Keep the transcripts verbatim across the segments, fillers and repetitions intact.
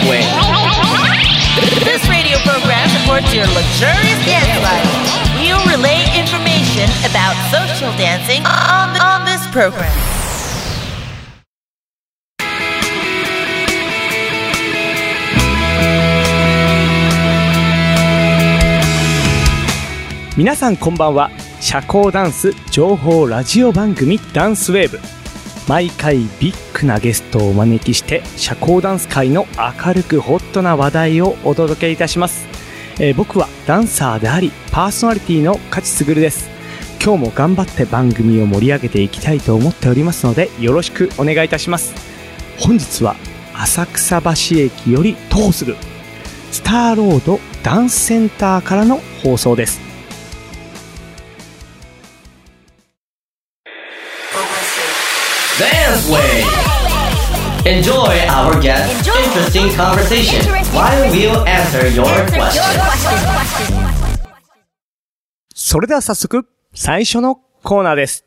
Wave. This radio program supports your luxurious dance life. We'll relay information about social dancing on, the, on this program. 皆さんこんばんは。社交ダンス情報ラジオ番組ダンスウェーブ。毎回ビッグなゲストをお招きして社交ダンス界の明るくホットな話題をお届けいたします。えー、僕はダンサーでありパーソナリティの勝卓です。今日も頑張って番組を盛り上げていきたいと思っておりますのでよろしくお願いいたします。本日は浅草橋駅より徒歩するスターロードダンスセンターからの放送です。 Dance Wave. Enjoy our guest's interesting conversation while we'll answer your questions. それでは早速最初のコーナーです。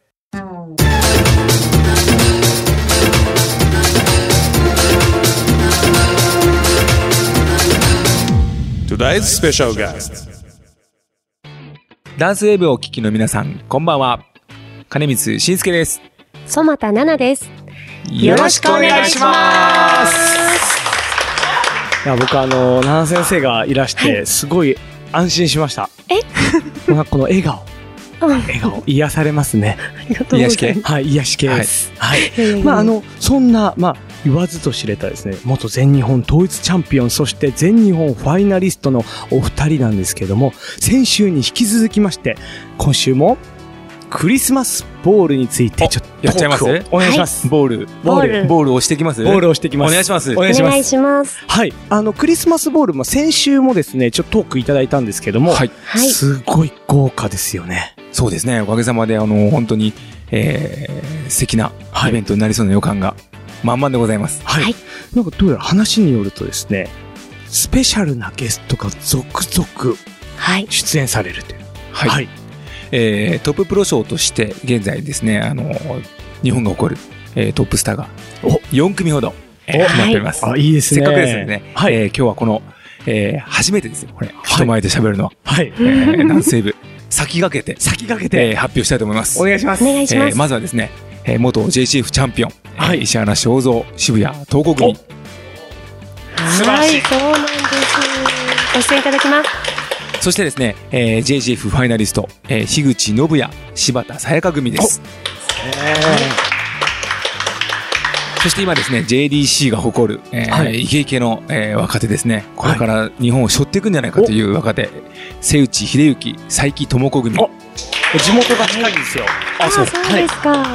Today's special guest. ダンスウェーブをお聞きの皆さん、こんばんは。金光慎介です。 曽又奈々です。 よろしくお願いします。 いや僕あの奈々先生がいらしてすごい安心しました。 えこの笑顔笑顔癒されますね。 癒し系はい癒し系です。はい。はい、まああのそんなまあ言わずと知れたですね元全日本統一チャンピオンそして全日本ファイナリストのお二人なんですけども先週に引き続きまして今週もクリスマスボールについてちょっとやっちゃいます。 お願いします。 はい、ボールボールボール押してきます。 ボール押してきます。 お願いします。 お願いします。 お願いします。 はい、あのクリスマスボールも先週もですねちょっとトークいただいたんですけども、はい、すごい豪華ですよね。 そうですね。おかげさまであの本当に、えー、素敵なイベントになりそうな予感が満々でございます。 はい。はい、なんかどうやら話によるとですねスペシャルなゲストが続々出演されるという。 はい。はい、えー、トッププロ賞として現在ですねあの日本が誇る、えー、トップスターがよんくみほど、えー、決まっております。 あ、いいですね。 せっかくですのでね、はい、えー、今日はこの、えー、初めてですよこれ、はい、人前で喋るのは、はい、えー、ダンスウェーブ先駆けて先駆けて、 えー、発表したいと思います。 お願いします。 お願いします。 えー、まずはですね、えー、元 ジェイシーエフ チャンピオン、はい、石原正蔵渋谷東国組。 素晴らしい。 はい、そうなんです。ご出演いただきます。 そしてですね、えー、ジェイシーエフ ファイナリスト、えー、樋口信也柴田さやか組です。えー、そして今ですね ジェイディーシー が誇る、えーはい、イケイケの、えー、若手ですね。これから日本を背負っていくんじゃないかという若手、瀬内秀幸佐伯智子組。 地元が近いんですよ。 あ、そうそうですか。はい、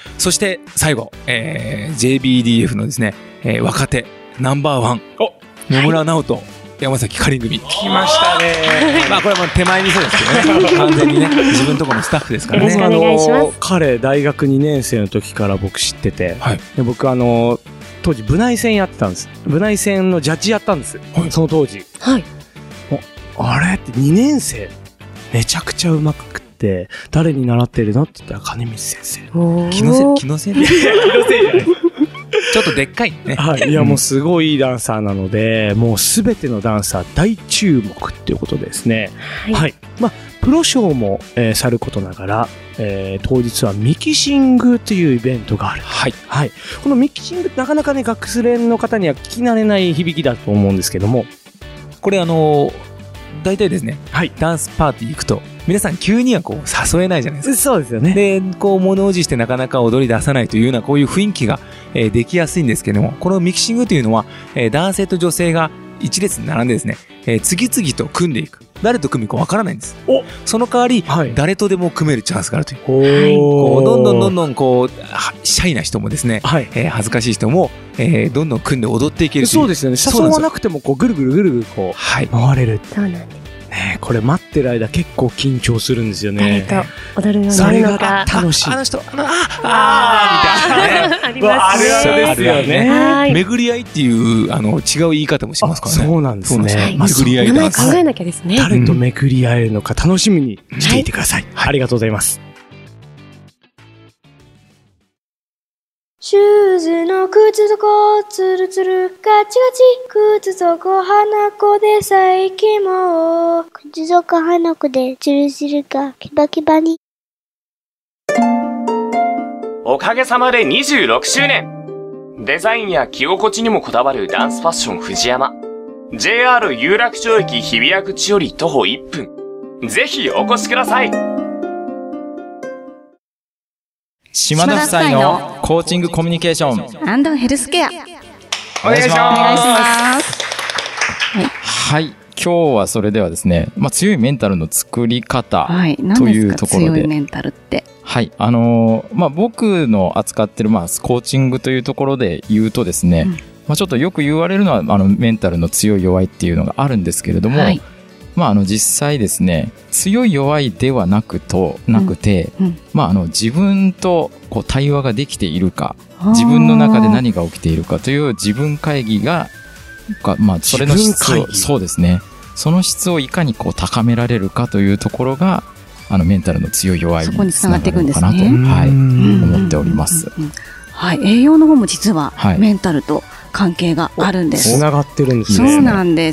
そして最後、えー、ジェイビーディーエフ のですね、えー、若手ナンバーワン野村直人、はい、山崎かりん組。 来ましたね。 まあこれはもう手前にそうですけどね完全にね自分のところのスタッフですからね。 よろしくお願いします。 彼大学にねん生の時から僕知ってて、はい、で僕あの当時部内戦やってたんです。部内戦のジャッジやったんです、はい、その当時。はい。あれってにねん生めちゃくちゃうまくて誰に習ってるのって言ったら金光先生。 気のせい気のせい気のせいじゃないちょっとでっかいね。 はい。いやもうすごいいいダンサーなので、もうすべてのダンサー大注目っていうことですね。はい。はい、まあプロショーも、えー、さることながら、えー、当日はミキシングというイベントがある。はい。はい。このミキシングなかなかね学連の方には聞き慣れない響きだと思うんですけども、 これあのー、大体ですね、はい、ダンスパーティー行くと皆さん急にはこう誘えないじゃないですか。 そうですよね。 でこう物おじしてなかなか踊り出さないというようなこういう雰囲気が、えー、できやすいんですけども、このミキシングというのは、えー、男性と女性が一列に並んでですね、えー、次々と組んでいく。誰と組むかわからないんです。おその代わり、はい、誰とでも組めるチャンスがあるという。こうどんどんどんどんこうシャイな人もですね、はい、えー、恥ずかしい人も、えー、どんどん組んで踊っていけるという。 そうですよね。誘わなくてもこうぐるぐるぐるぐるこう、はい、回れる。 そうなんです。 ね、これ待ってる間結構緊張するんですよね。 誰と踊るようになるのか。 楽しい。 あの人、あの、ああみたいなね。 ありますね。 あるあるですよね。 はい。巡り合いっていうあの違う言い方もしますからね。 そうなんですね。 巡り合いダンス。名前考えなきゃですね。 誰と巡り合えるのか楽しみにしていてください。ありがとうございます。 シューズの靴底ツルツルガチガチ靴底花子で最近も靴底花子でツルツルがキバキバに。 おかげさまでにじゅうろくしゅうねん。デザインや着心地にもこだわるダンスファッション藤山。ジェイアール 有楽町駅日比谷口より徒歩いっぷん。ぜひお越しください。 島田夫妻のコーチングコミュニケーション &ヘルスケア。 お願いします。 お願いします。 はい。はい。今日はそれではですね、まあ、強いメンタルの作り方というところで、 強いメンタルって。 はい。あのー、まあ、僕の扱ってる、まあ、コーチングというところで言うとですね、うん、まあ、ちょっとよく言われるのは、あの、メンタルの強い弱いっていうのがあるんですけれども、はい、まあ、あの、実際ですね、強い弱いではなくと、なくて、うんうん、まあ、あの、自分とこう対話ができているか、自分の中で何が起きているかという自分会議が、まあ、それの質を、そうですね。その質をいかにこう高められるかというところが、あの、メンタルの強い弱いにつながるのかなと、はい、思っております。 はい、栄養の方も実はメンタルと関係があるんです。 つながってるんですね。 そうなんです。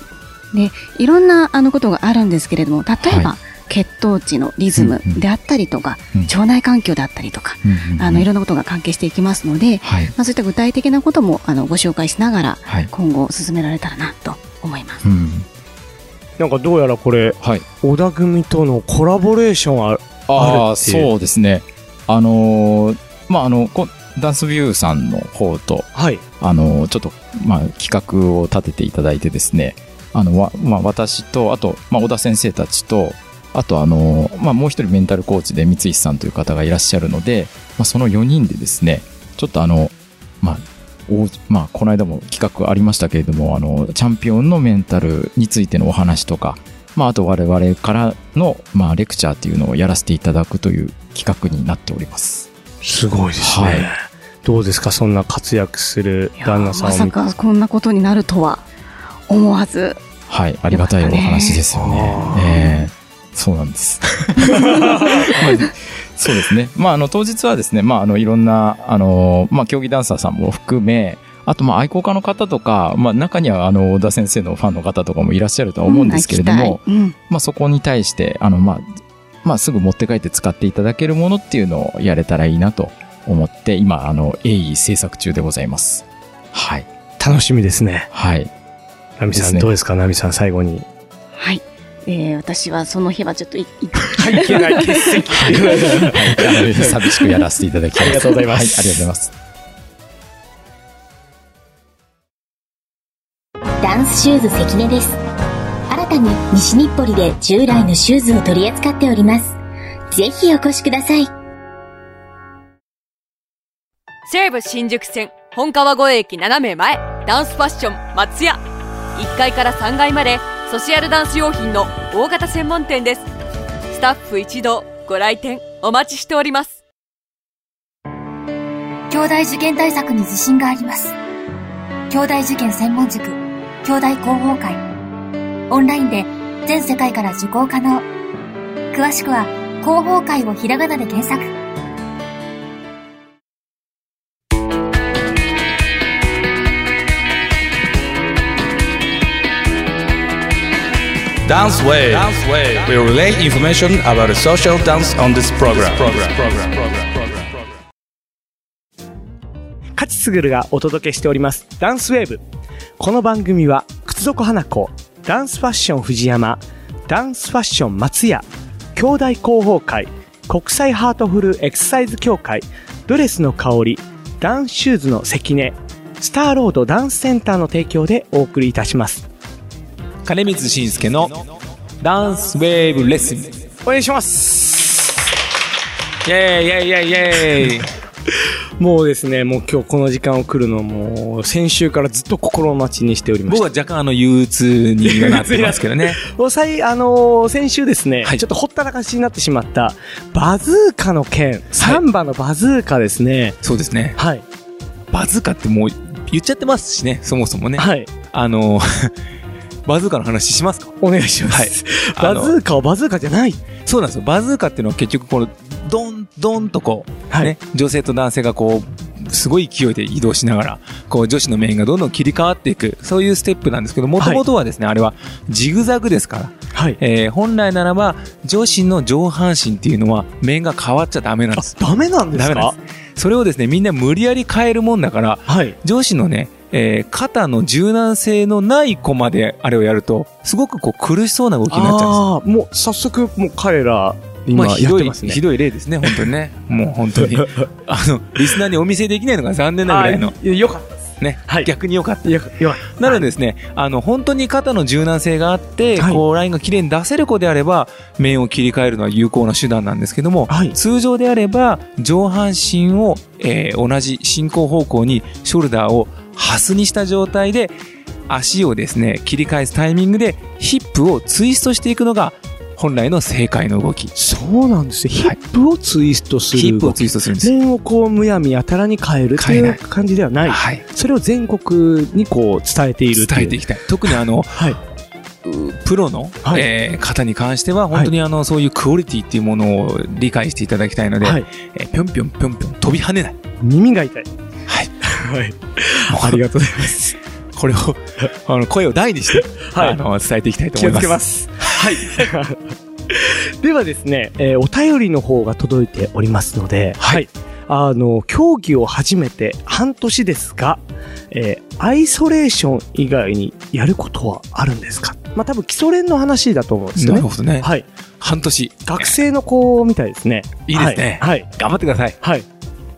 で、いろんなあのことがあるんですけれども、例えば、はい、血糖値のリズムであったりとか、うんうん、腸内環境であったりとか、うんうん、あのいろんなことが関係していきますので、はい、まあ、そういった具体的なこともあのご紹介しながら、はい、今後進められたらなと思います。うん、 なんかどうやらこれ、はい、小田組とのコラボレーションあるああそうですね。あのー、まああのダンスビューさんの方と、はい、あのー、ちょっとまあ企画を立てていただいてですね、あのわまあ私とあとまあ小田先生たちと。あとあの、まあ、もう一人メンタルコーチで三石さんという方がいらっしゃるので、まあ、そのよにんでですね、ちょっとあの、まあ、おまあ、この間も企画ありましたけれども、あの、チャンピオンのメンタルについてのお話とか、まあ、あと我々からの、まあ、レクチャーっていうのをやらせていただくという企画になっております。 すごいですね。はい、どうですか、そんな活躍する旦那さんを見て。 まさかこんなことになるとは思わず。 はい、ありがたいお話ですよね。えーそうなんです。まあ、そうですね。まあ、あの、当日はですね、まあ、あの、いろんな、あの、まあ、競技ダンサーさんも含め、あと、まあ、愛好家の方とか、まあ、中には、あの、小田先生のファンの方とかもいらっしゃるとは思うんですけれども、うんうん、まあ、そこに対して、あの、まあ、まあ、すぐ持って帰って使っていただけるものっていうのをやれたらいいなと思って、今、あの、鋭意制作中でございます。はい。 楽しみですね。 はい。 ナミさん、どうですか、ナミさん、最後に。 はい。えー、私はその日はちょっとい、い、 いけない欠席。 はい、寂しくやらせていただきます。 ありがとうございます。 はい、ありがとうございます。 ダンスシューズ関根です。新たに西日暮里で従来のシューズを取り扱っております。ぜひお越しください。 西武新宿線本川越駅斜め前、ダンスファッション松屋。いっかいからさんがいまでソシャルダンス用品の大型専門店です。スタッフ一同ご来店お待ちしております。 兄弟受験対策に自信があります。兄弟受験専門塾兄弟広報会、オンラインで全世界から受講可能。詳しくは広報会をひらがなで検索。 Dance Wave. We relay information about the social dance on this program. 勝つぐるがお届けしておりますダンスウェーブ。この番組は靴底花子、ダンスファッション藤山、ダンスファッション松屋、兄弟広報会、国際ハートフルエクササイズ協会、ドレスの香り、ダンスシューズの関根、スターロードダンスセンターの提供でお送りいたします。 金光慎介のダンスウェーブレッスンお願いします。 イェーイイェーイイェーイイェーイもうですね、もう今日この時間を来るのも先週からずっと心待ちにしておりました。 僕は若干あの憂鬱になってますけどねあのー、先週ですね、はい、ちょっとほったらかしになってしまったバズーカの件、サンバのバズーカですね。 そうですね。 はい。 バズーカってもう言っちゃってますしね、そもそもね。 はい。 あのーバズーカの話しますか？ お願いします。はい、バズーカはバズーカじゃない。 そうなんですよ。バズーカっていうのは結局このドンドンとこう、はい、ね、女性と男性がこうすごい勢いで移動しながら、こう女子の面がどんどん切り替わっていく、そういうステップなんですけど、もともとはですね、はい、あれはジグザグですから、はい、えー、本来ならば女子の上半身っていうのは面が変わっちゃダメなんです。 ダメなんですか？ ダメなんです。それをですね、みんな無理やり変えるもんだから、はい、女子のね、えー、肩の柔軟性のない子まであれをやると、すごくこう苦しそうな動きになっちゃうんです。 あ、もう早速もう彼ら今やってますね。 まあ、ひどい、ひどい例ですね、本当にね。もう本当に。あの、リスナーにお見せできないのが残念なぐらいの。 よかったです。 ね、はい、逆によかった。 よかった。 なのでですね、あの、本当に肩の柔軟性があって、はい、こう、ラインが綺麗に出せる子であれば、面を切り替えるのは有効な手段なんですけども、はい、通常であれば、上半身を、えー、同じ進行方向にショルダーをハスにした状態で、足をですね、切り返すタイミングで、ヒップをツイストしていくのが、本来の正解の動き。 そうなんですよ。ヒップをツイストする動き。 ヒップをツイストするんです。 面をこうむやみやたらに変えるという感じではない。はい。それを全国にこう伝えている。 伝えていきたい。特にあの、はい、プロの、はい、えー、方に関しては本当にあの、はい、そういうクオリティっていうものを理解していただきたいので、はい、えー、ぴょんぴょんぴょんぴょん飛び跳ねない。 耳が痛い。 はい。 はい。ありがとうございます。 これを、あの、声を大にして、はい、あの、伝えていきたいと思います。 気をつけます。はい。ではですね、えー、お便りの方が届いておりますので、はい。あの、競技を始めて半年ですが、えー、アイソレーション以外にやることはあるんですか？まあ、多分基礎練の話だと思うんですよね。 なるほどね。 はい。 半年。 学生の子みたいですね。 いいですね。 はい。 頑張ってください。 はい。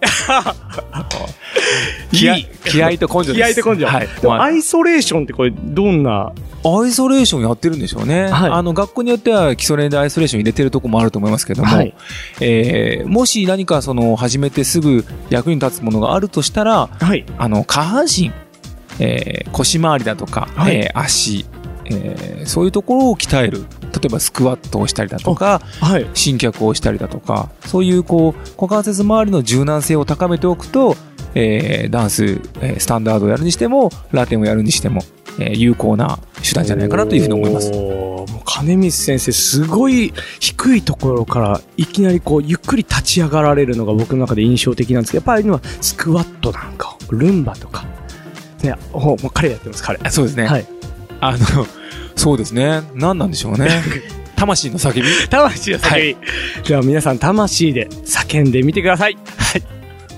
気合、気合と根性です。 気合と根性。はい。でも、アイソレーションってこれ、どんな？ アイソレーションやってるんでしょうね。はい。あの、学校によっては基礎練でアイソレーション入れてるとこもあると思いますけども、はい。えー、もし何かその、始めてすぐ役に立つものがあるとしたら、はい。あの、下半身、えー、腰回りだとか、はい。えー、足、えー、そういうところを鍛える。例えばスクワットをしたりだとか、はい、伸脚をしたりだとか、そういうこう股関節周りの柔軟性を高めておくと、えー、ダンス、えー、スタンダードをやるにしてもラテンをやるにしても、えー、有効な手段じゃないかなというふうに思います。 もう金光先生すごい低いところからいきなりこうゆっくり立ち上がられるのが僕の中で印象的なんですけど、やっぱり今スクワットなんかルンバとか、ね、もう彼やってます彼。 そうですね。はい。あのそうですね。何なんでしょうね。魂の叫び魂の叫び、はい、では皆さん魂で叫んでみてください。はい。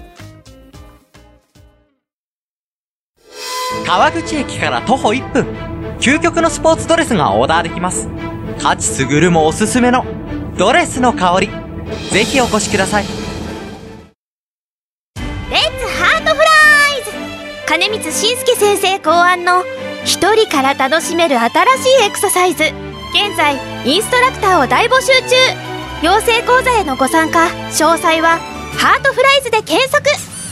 川口駅から徒歩いっぷん、究極のスポーツドレスがオーダーできます。勝ち優もおすすめのドレスの香り、ぜひお越しください。 レッツハートフライズ、金光信介先生考案の一人から楽しめる新しいエクササイズ。現在インストラクターを大募集中。養成講座へのご参加詳細はハートフライズで検索。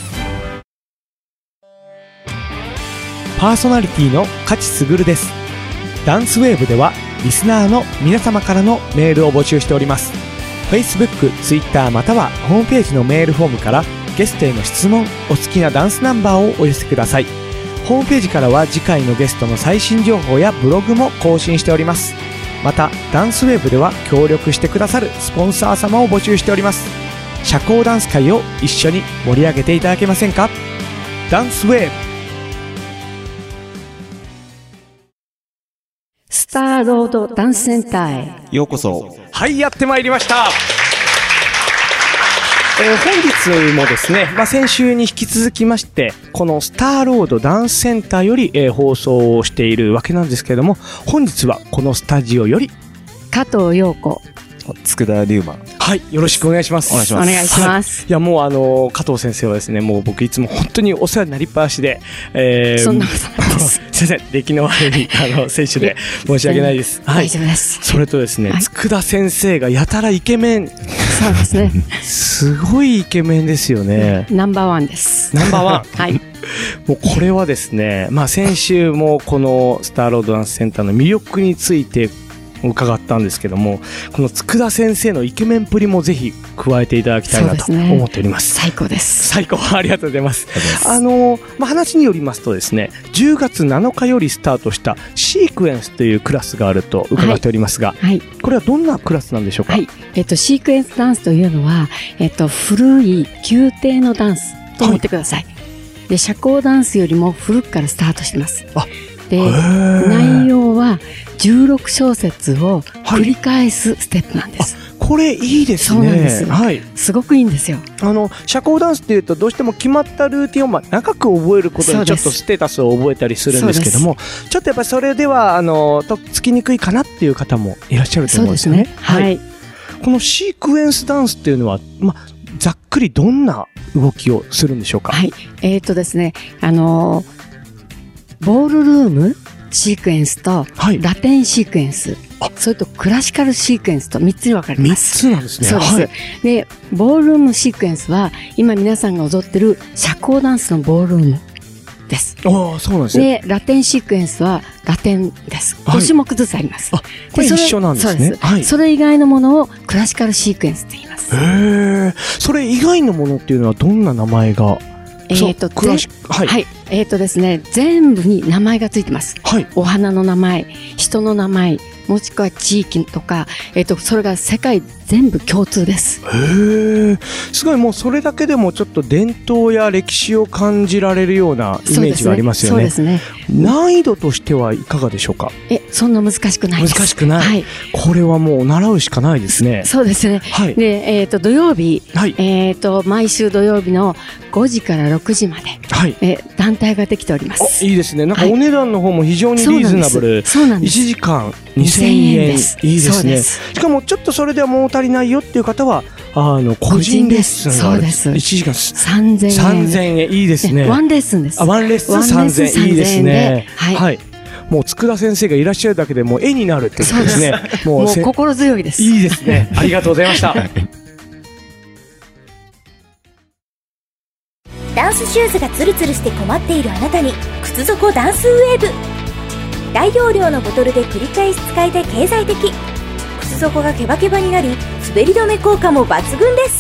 パーソナリティの勝優です。ダンスウェーブではリスナーの皆様からのメールを募集しております。 Facebook、Twitter またはホームページのメールフォームからゲストへの質問、お好きなダンスナンバーをお寄せください。ホームページからは次回のゲストの最新情報やブログも更新しております。またダンスウェーブでは協力してくださるスポンサー様を募集しております。社交ダンス界を一緒に盛り上げていただけませんか？ダンスウェーブ。 スターロードダンスセンターへようこそ。 はい、やってまいりました。えー、本日もですね、まあ、先週に引き続きまして、このスターロードダンスセンターより、えー、放送をしているわけなんですけれども、本日はこのスタジオより、 加藤陽子、 佃龍馬。 はい、よろしくお願いします。 お願いします。お願いします。 はい、いや、もうあのー、加藤先生はですね、もう僕いつも本当にお世話になりっぱなしで、 えー、そんなことないです。 すいません、出来の悪い、あの、選手で申し訳ないです。 はい、大丈夫です。 それとですね、はい、佃先生がやたらイケメン。 そうですね。 すごいイケメンですよね。 ナンバーワンです。 ナンバーワンはい。 もうこれはですね、まあ先週もこのスターロードダンスセンターの魅力について伺ったんですけども、この佃先生のイケメンプリもぜひ加えていただきたいなと思っております。 最高です。 最高、ありがとうございます。あの、まあ、話によりますとですね、じゅうがつなのかよりスタートしたシークエンスというクラスがあると伺っておりますが、はいはい、これはどんなクラスなんでしょうか？ はい、えっと、シークエンスダンスというのは、えっと、古い宮廷のダンスと思ってください。はい、で、社交ダンスよりも古くからスタートしてます。で、内容はじゅうろくしょうせつを繰り返すステップなんです。 はい、これいいですね。 そうなんです。 はい。 すごくいいんですよ。 あの、社交ダンスっていうとどうしても決まったルーティンをまあ長く覚えることでちょっとステータスを覚えたりするんですけども、ちょっとやっぱりそれでは、あの、とっつきにくいかなっていう方もいらっしゃると思うんですよね。 そうですね。はい。はい、 このシークエンスダンスっていうのは、まあ、ざっくりどんな動きをするんでしょうか。 はい。えっとですね、あの、ボールルームシークエンスと、ラテンシークエンス、はい、それとクラシカルシークエンスとみっつに分かれます。 みっつなんですね。 そうです。はい、で、ボールルームシークエンスは、今皆さんが踊ってる社交ダンスのボールルームです。 ああ、そうなんですね。 で、ラテンシークエンスはラテンです。はい、ごしゅもくずつあります。 あ、これ一緒なんですね。 そうです。はい、それ以外のものをクラシカルシークエンスって言います。 へえ。それ以外のものっていうのはどんな名前が？ えーと、クラシはい。はい。えーとですね、全部に名前がついてます。はい。お花の名前、人の名前、もしくは地域とか、えーと、それが世界全部共通です。 へえ。すごい、もうそれだけでもちょっと伝統や歴史を感じられるようなイメージがありますよね。 そうですね。 難易度としてはいかがでしょうか？ え、そんな難しくないです。 難しくない。はい。これはもう習うしかないですね。 そうですね。はい。で、えっと、土曜日、はい。えっと、毎週土曜日のごじからろくじまで、はい。え、団体ができております。 いいですね。なんかお値段の方も非常にリーズナブル。 そうなんです。 いちじかんにせんえんです。いいですね。しかもちょっとそれでは物足りないよっていう方は、あの、個人レッスンがある。 そうです。 いちじかんさんぜんえん。 さんぜんえん。いいですね。 ワンレッスンです。 あ、ワンレッスンさんぜんえん。いいですね。 はい。はい。 もう、佃先生がいらっしゃるだけでもう絵になるってことですね。 もう、もう心強いです。 いいですね。ありがとうございました。 ダンスシューズがツルツルして困っているあなたに、靴底ダンスウェーブ。大容量のボトルで繰り返し使えて経済的。靴底がケバケバになり、滑り止め効果も抜群です。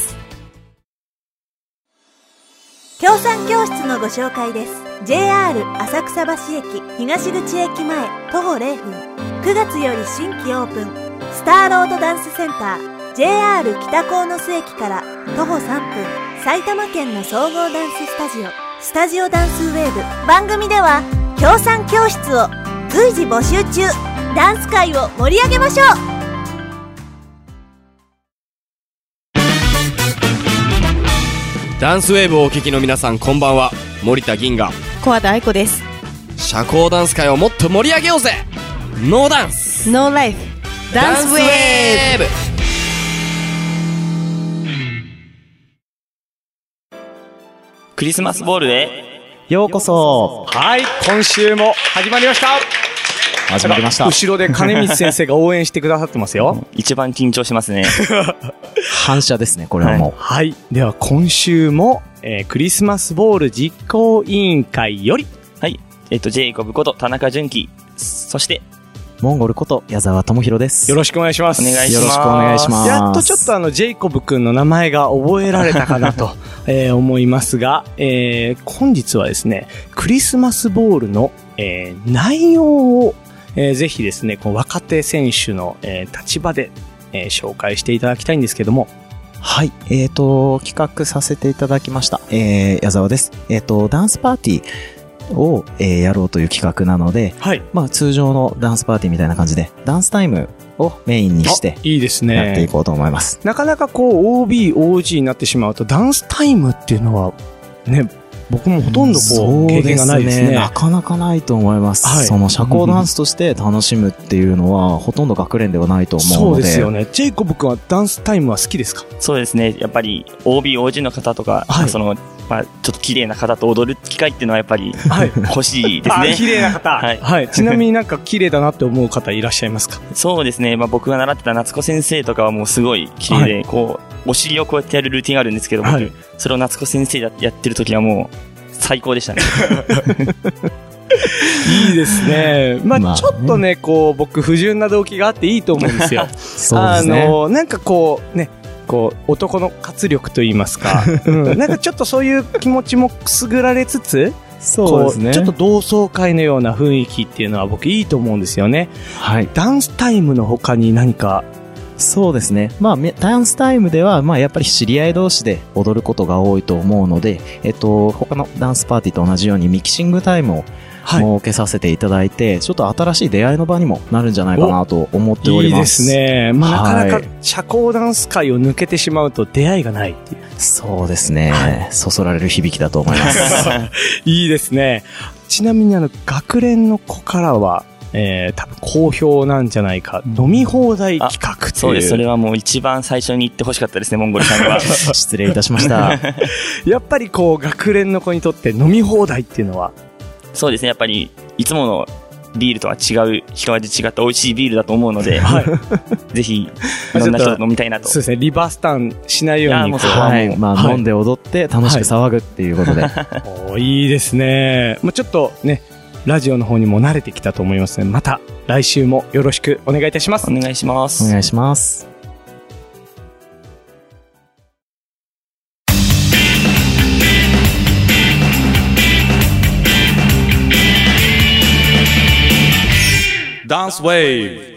協賛教室のご紹介です。 ジェイアール 浅草橋駅東口駅前徒歩れいふん、くがつより新規オープンスターロードダンスセンター ジェイアール 北鴻巣駅から徒歩さんぷん、埼玉県の総合ダンススタジオスタジオダンスウェーブ。番組では協賛教室を随時募集中。ダンス界を盛り上げましょう。 ダンスウェーブをお聞きの皆さん、こんばんは。森田銀河、 小和田愛子です。 社交ダンス界をもっと盛り上げようぜ。ノーダンスノーライフダンスウェーブ。 クリスマスボールへようこそ。はい、今週も始まりました。 始まりました。 後ろで金光先生が応援してくださってますよ。 一番緊張しますね。反射ですね、これはもう。 はい。はい、では今週も、えー、クリスマスボール実行委員会より。 はい。えっと、ジェイコブこと田中純喜。そして、 モンゴルこと矢沢智博です。 よろしくお願いします。 お願いします。 よろしくお願いします。 やっとちょっとあの、ジェイコブくんの名前が覚えられたかなと、えー、思いますが、えー、本日はですね、クリスマスボールの、えー、内容を、えー、ぜひですね、こう若手選手の、えー、立場で、えー、紹介していただきたいんですけども。 はい。えっと、企画させていただきました。えー、矢沢です。えっと、ダンスパーティーを、えー、やろうという企画なので、はい。まあ、通常のダンスパーティーみたいな感じで、ダンスタイムをメインにして、 いいですね。 やっていこうと思います。 なかなかこう、オービー、オージー になってしまうと、ダンスタイムっていうのは、ね、僕もほとんどこう経験がないですね。 そうですね。なかなかないと思います。はい、その社交ダンスとして楽しむっていうのは、ほとんど学連ではないと思うので。 そうですよね。ジェイコブ君はダンスタイムは好きですか？ そうですね。やっぱり オービー、オージー の方とか、はい、その、まあ、ちょっと綺麗な方と踊る機会っていうのはやっぱり、はい、欲しいですね。 あ、綺麗な方。はい。はい。ちなみになんか綺麗だなって思う方いらっしゃいますか？ そうですね。まあ僕が習ってた夏子先生とかはもうすごい綺麗で、はい、こう、お尻をこうやってやるルーティンがあるんですけど、僕、はい、それを夏子先生やってる時はもう、最高でしたね。 いいですね。まあ、まあ、ちょっとね、こう、僕、不純な動機があっていいと思うんですよ。 そうですね。 あの、なんかこう、ね、こう、男の活力と言いますか、うん、なんかちょっとそういう気持ちもくすぐられつつ、 そうですね。 ちょっと同窓会のような雰囲気っていうのは僕いいと思うんですよね。はい。ダンスタイムの他に何かそうですね。まあ、ダンスタイムでは、まあ、やっぱり知り合い同士で踊ることが多いと思うので、えっと、他のダンスパーティーと同じようにミキシングタイムを設けさせていただいて、はい、ちょっと新しい出会いの場にもなるんじゃないかなと思っております。 いいですね。まあ、はい、なかなか社交ダンス界を抜けてしまうと出会いがないっていう。 そうですね。はい、そそられる響きだと思います。 いいですね。ちなみにあの、学連の子からは、えー、多分好評なんじゃないか。飲み放題企画っていう。 そうです。それはもう一番最初に言ってほしかったですね、モンゴルさんには。 失礼いたしました。 やっぱりこう、学連の子にとって飲み放題っていうのは、 そうですね。やっぱり、いつものビールとは違う、一味違った美味しいビールだと思うので、はい、ぜひ、いろんな人と飲みたいなと。 そうですね。リバースターンしないように。 はい。まあ、はい、飲んで踊って楽しく騒ぐっていうことで。はい、 おいいですね。まあ、ちょっとね、ラジオの方にも慣れてきたと思いますね。また来週もよろしくお願いいたします。 お願いします。 お願いします。 ダンスウェーブ。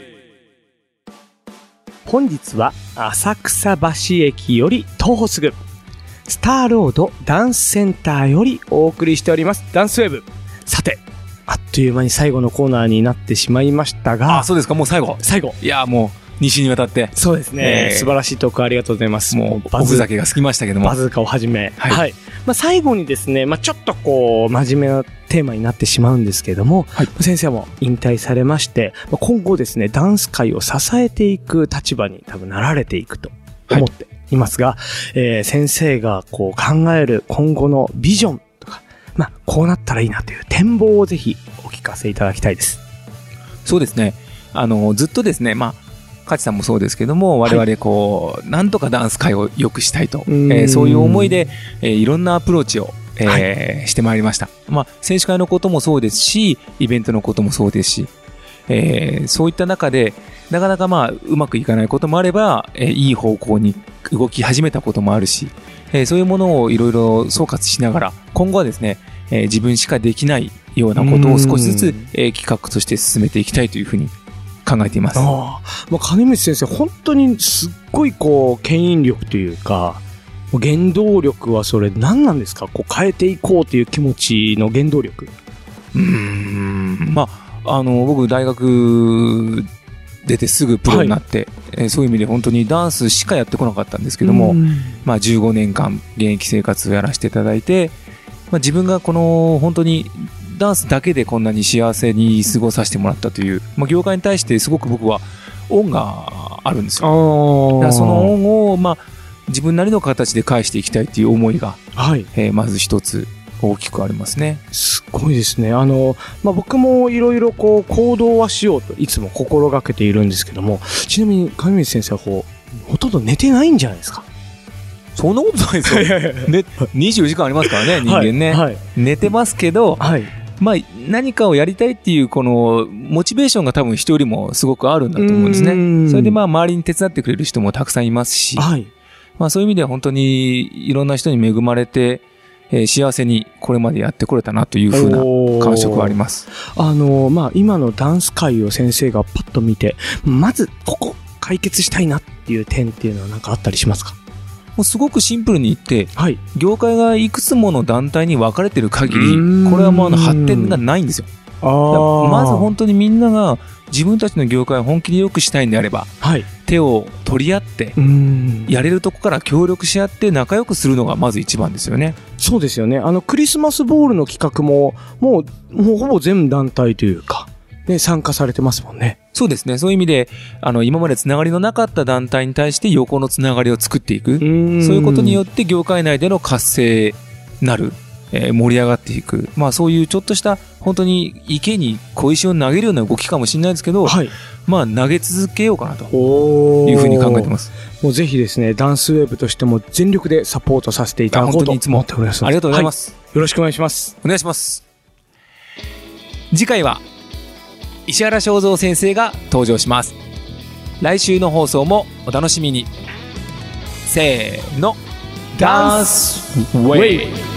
本日は浅草橋駅より徒歩すぐスターロードダンスセンターよりお送りしておりますダンスウェーブ。さて、あっという間に最後のコーナーになってしまいましたが。 あ、そうですか。もう最後。 最後。 いや、もうに週にわたって。 そうですね。えー、素晴らしいトークありがとうございます。 もう、バズ酒が過ぎましたけども。 バズカをはじめ。はい。はい、まあ、最後にですね、まあ、ちょっとこう、真面目なテーマになってしまうんですけども、はい、先生も引退されまして、まあ、今後ですね、ダンス界を支えていく立場に多分なられていくと思っていますが、はい、えー、先生がこう考える今後のビジョン、まあ、こうなったらいいなという展望をぜひお聞かせいただきたいです。 そうですね。あの、ずっとですね、まあ、カチさんもそうですけども、我々こう、はい、なんとかダンス界を良くしたいと、えー、そういう思いで、えー、いろんなアプローチを、えーはい、してまいりました。まあ、選手会のこともそうですし、イベントのこともそうですし、えー、そういった中で、なかなかまあ、うまくいかないこともあれば、えー、いい方向に動き始めたこともあるし、えー、そういうものをいろいろ総括しながら、今後はですね、えー、自分しかできないようなことを少しずつ、えー、企画として進めていきたいというふうに考えています。 ああ、まあ、金光先生、本当にすっごいこう、牽引力というか、原動力はそれ何なんですか？こう変えていこうという気持ちの原動力。 うーん、まあ、あの、僕大学出てすぐプロになって、はい、えー、そういう意味で本当にダンスしかやってこなかったんですけども、まあじゅうごねんかん現役生活をやらせていただいて、まあ、自分がこの本当にダンスだけでこんなに幸せに過ごさせてもらったという、まあ、業界に対してすごく僕は恩があるんですよ。だからその恩を、まあ、自分なりの形で返していきたいという思いが、はい、えー、まず一つ大きくありますね。 すごいですね。あの、まあ、僕もいろいろこう行動はしようといつも心がけているんですけども、ちなみに上水先生はこうほとんど寝てないんじゃないですか？ そんなことないですよ。ね、にじゅうよじかんありますからね、人間ね。はいはい、寝てますけど、はい、まあ、何かをやりたいっていうこのモチベーションが多分人よりもすごくあるんだと思うんですね。それでまあ周りに手伝ってくれる人もたくさんいますし、はい、まあそういう意味では本当にいろんな人に恵まれて、えー、幸せにこれまでやってこれたなというふうな感触はあります。 あの、まあ今のダンス界を先生がパッと見て、まずここ解決したいなっていう点っていうのは何かあったりしますか？ もうすごくシンプルに言って、はい、業界がいくつもの団体に分かれてる限り、これはもうあの発展がないんですよ。あ、まず本当にみんなが自分たちの業界を本気で良くしたいんであれば、はい、手を取り合ってやれるとこから協力し合って仲良くするのがまず一番ですよね。 そうですよね。あのクリスマスボールの企画ももう、もうほぼ全団体というか、ね、参加されてますもんね。 そうですね。そういう意味で、あの、今までつながりのなかった団体に対して横のつながりを作っていく。そういうことによって業界内での活性なる、えー、盛り上がっていく。まあそういうちょっとした本当に池に小石を投げるような動きかもしれないですけど、はい、まあ投げ続けようかなというふうに考えてます。 もうぜひですね、ダンスウェーブとしても全力でサポートさせていただこうと思っております。 ありがとうございます、 はい。よろしくお願いします。 お願いします。次回は石原正三先生が登場します。来週の放送もお楽しみに。せーの、ダンスウェイブ。